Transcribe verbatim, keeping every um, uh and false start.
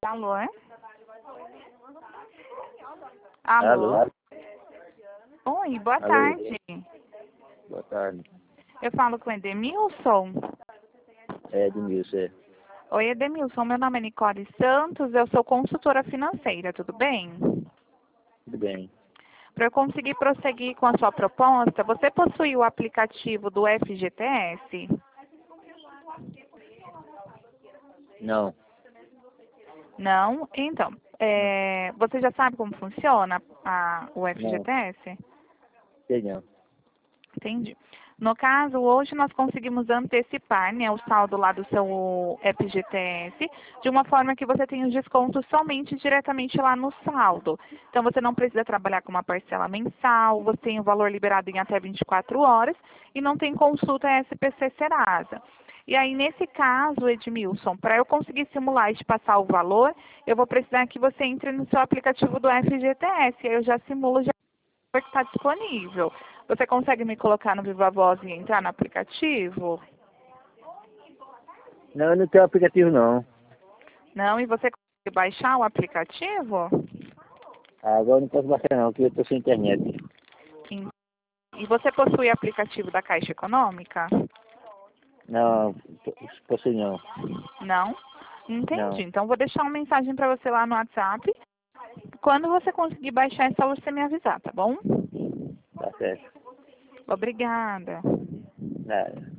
Alô, é? Alô? Alô? Oi, boa Alô? tarde. Boa tarde. Eu falo com Edemilson. É, Edmilson, é. Oi, Edemilson. Meu nome é Nicole Santos. Eu sou consultora financeira, tudo bem? Tudo bem. Para eu conseguir prosseguir com a sua proposta, você possui o aplicativo do F G T S? Não. Não? Então, Não. é, você já sabe como funciona a, o Não. F G T S? Sei não. Entendi. No caso, hoje nós conseguimos antecipar, né, o saldo lá do seu F G T S, de uma forma que você tenha os descontos somente diretamente lá no saldo. Então, você não precisa trabalhar com uma parcela mensal, você tem o valor liberado em até vinte e quatro horas e não tem consulta S P C Serasa. E aí, nesse caso, Edmilson, para eu conseguir simular e te passar o valor, eu vou precisar que você entre no seu aplicativo do F G T S. Aí eu já simulo já que está disponível. Você consegue me colocar no Viva Voz e entrar no aplicativo? Não, eu não tenho aplicativo não. Não? E você consegue baixar o aplicativo? Agora eu não posso baixar não, porque eu estou sem internet. E você possui aplicativo da Caixa Econômica? Não, possui não. Não? Não. Entendi. Então, vou deixar uma mensagem para você lá no WhatsApp. Quando você conseguir baixar, é só você me avisar, tá bom? Tá certo. Obrigada. Nada.